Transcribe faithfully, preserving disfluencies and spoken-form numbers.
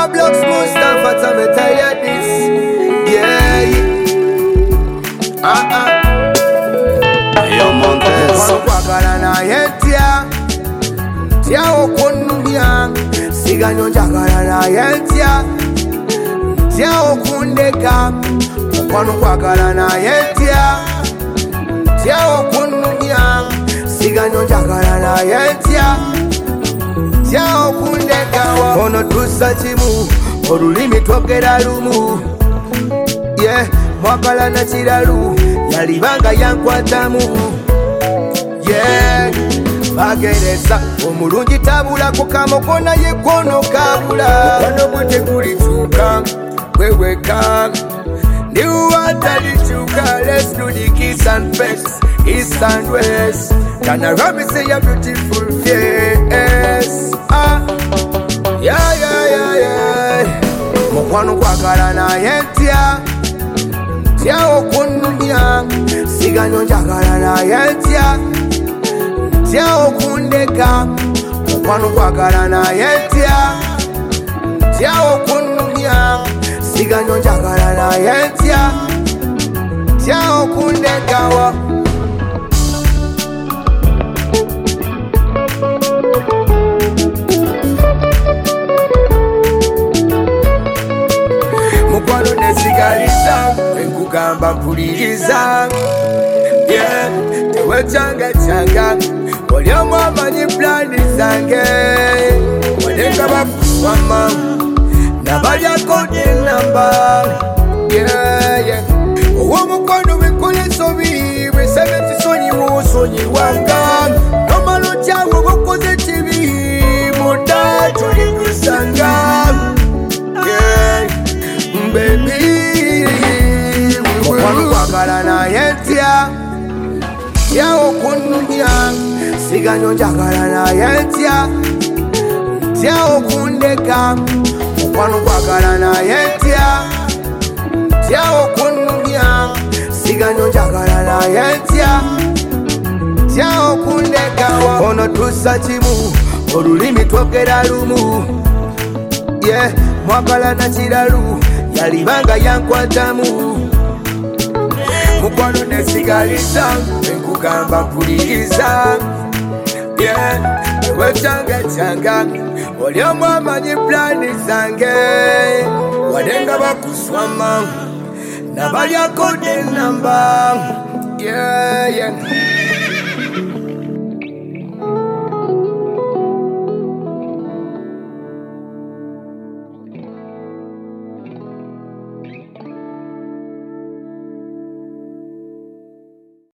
Roblox Mustafa, tell me tired this. Yeah. Ah ah. Yo Montes. Kwagala na yentia. Tia okununya. Siga njagala na yentia. Tia okundeka. Kwano kwagala na yentia. Tia okununya. Siga njagala na yentia. Tia okundeka. Ono tusa chimu. Olulimi twogera lumu. Yeah, mwakala na chiralu. Yalibanga yankwatamu. Yeah, bagereza omulungi tabula kukamokona yekono kabula. Wano bute kulichuka weweka niwatalichuka. Let's do the kiss and flex, east and west. Can I rub me say you're beautiful face? Ah, yeah, yeah, yeah, yeah. Mokwano kwagala na yentia. Tia okununya. Siga njagala na yentia. Tia okundeka. Mokwano kwagala na yentia. Tia okununya. Siga njagala na yentia. Tia okundeka wa. Mukwano nesigaliza enkugamba mpuliriza. Yeah, tewechanga changa oli omu amanyi plani zange. Walenga bakuswama nabalyako nenamba. Yeah, yeah. Owomukwano bikoleso bibi sebe tisonyiwa osonyiwanga. Nomala otyawo obukoze kibi muda tulikusanga. Yeah, baby, mukwano kwagala na yentia. Tia okununya. Siga njagala na yentia. Tia okundeka. Mukwano kwagala na yentia. Tia okununya. Siga njagala na yentia. Tia okundeka. Ono tusa chimu. Olulimi twogera lumu. Yeah, mwakala na chiralu. Yalibanga yankwatamu. Mukwano nesigaliza enkugamba mpuliriza. Yeah, wechanga changa oli omu amanyi plani zange. Walenga bakuswama nabalyako nenamba. Yeah, yeah.